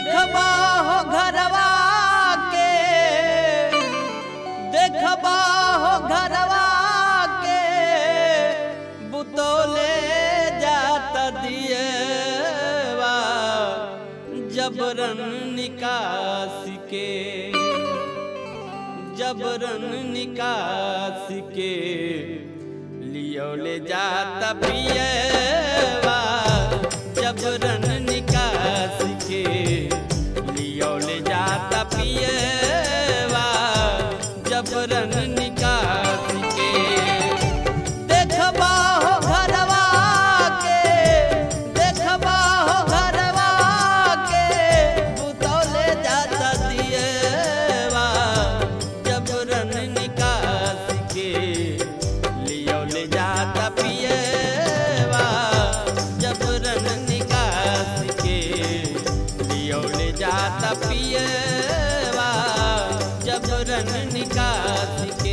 देखबा हो घरवा के, देखबा हो घरवा के, बुतौले जात दिएवा जबरन निकासी के, जबरन निकासी के लियोले जाता पिएवा जबरन निकासी के लियोले जाता पिएवा जबरन निकासी के। देखबा हो घरवा के, देखबा हो घरवा के, बुतौले जाता दिएवा जबरन निकासी के लियोले जाता पिएवा जबरन निकासी के लियोले जाता पिएवा जबरन निकासी के।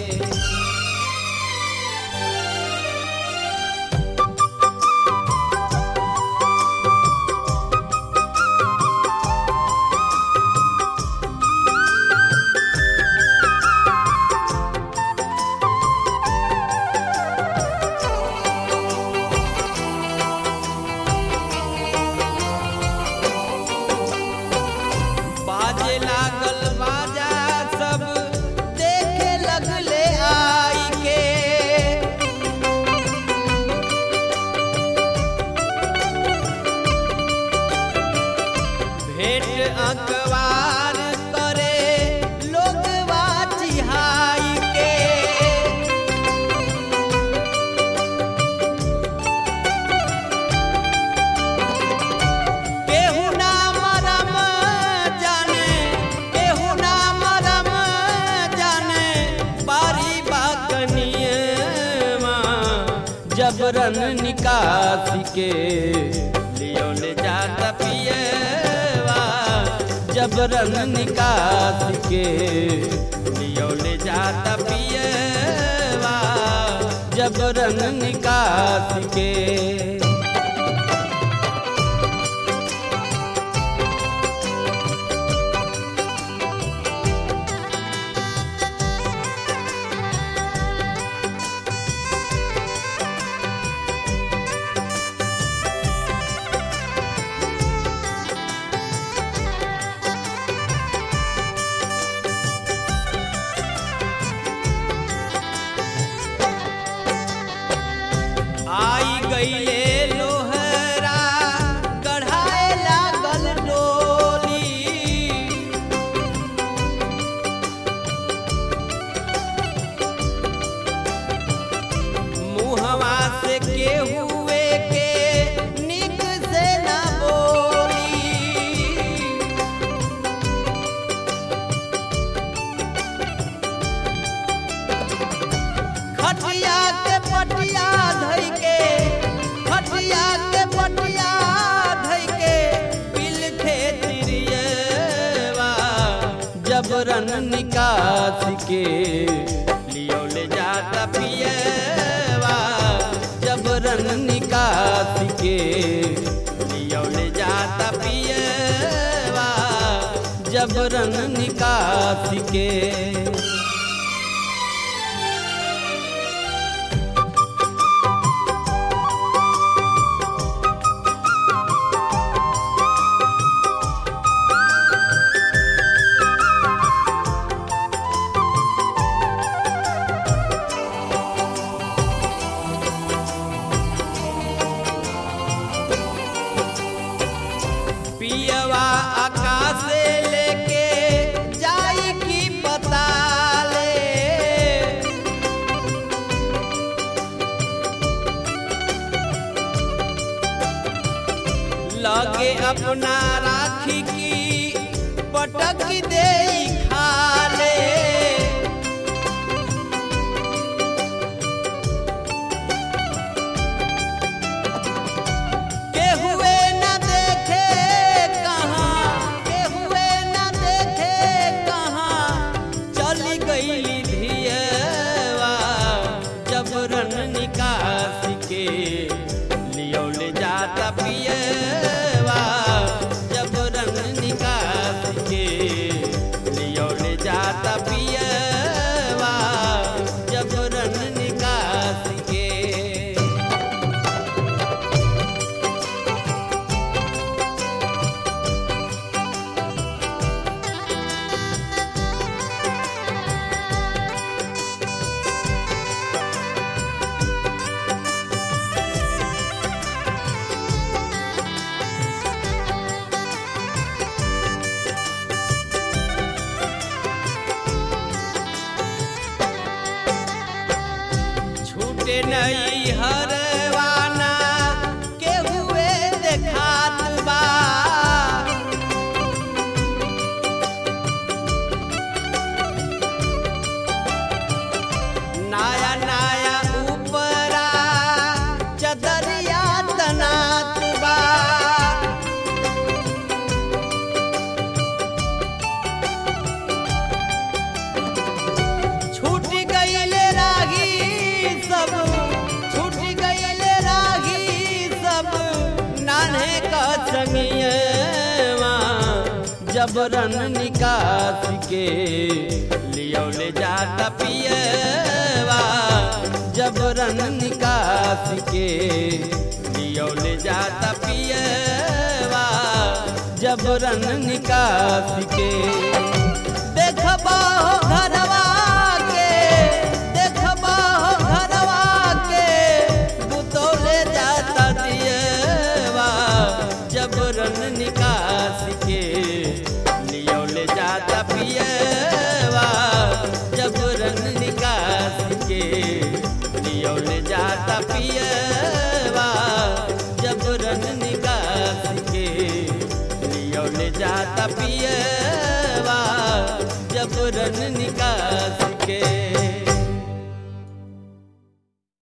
बाजे लागल बाजा सब देखे लगले आई के, भेंट अखबार करे लोगवा चिहाई के, केहू ना मरम जाने, केहू ना मरम जाने, बारी बाकनियवा जबरन निकासी के लियोले जाता पिएवा जबरन निकासी के लियोले जाता पिएवा जबरन निकासी के। आई गईले लोहरा गढ़ाए लागल डोली, मुहवा से केहुए के निक से ना बोली, खटिया के पटिया धई के, खटिया के पटिया धई के बिल खेतिरिएवा जबरन निकासी के लियोले जाता पिएवा जबरन निकासी के लियोले जाता पिएवा जबरन निकासी के। पियवा आकाश से लेके जाई की पता ले, लगे अपना राखी की पटक दे खा ले, केहुए न देखे कहाँ, केहुए न देखे कहाँ, चली गईली धियवा जबरन निकासी के लियोले जाता पिएवा जबरन नई हरवाना के हुए देखात बा नया नया ऊपरा चदरिया तनात बा छूट गईले राही सब छूट गईले राही सब नान्हे का संगियवा जबरन निकास के लियौले जाता पियवा जबरन निकास के लियौले जाता पियवा जबरन निकास के देखबा हो घरवा के देखबा हो घरवा के बुतौले जाता दियवा जबरन निकास के लियौले जाता पियवा जबरन निकास के लियौले जाता पियवा जबरन निकास के लियौले जाता पियवा जबरन निकास